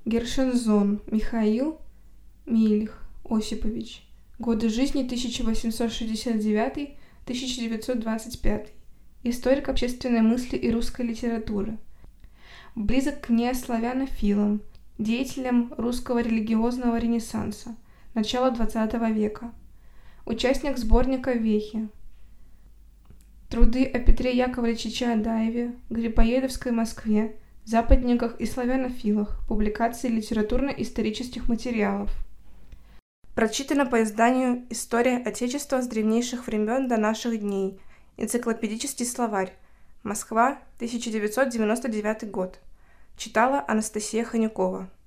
Гершензон Михаил Мейлих Осипович. Годы жизни 1869-1925. Историк общественной мысли и русской литературы. Близок к неославянофилам, деятелям русского религиозного ренессанса, начала XX века. Участник сборника «Вехи». Труды о Петре Яковлевиче Чаадаеве, Грибоедовской Москве, западниках и славянофилах, публикации литературно-исторических материалов. Прочитано по изданию «История Отечества с древнейших времен до наших дней», энциклопедический словарь, Москва, 1999 год. Читала Анастасия Ханюкова.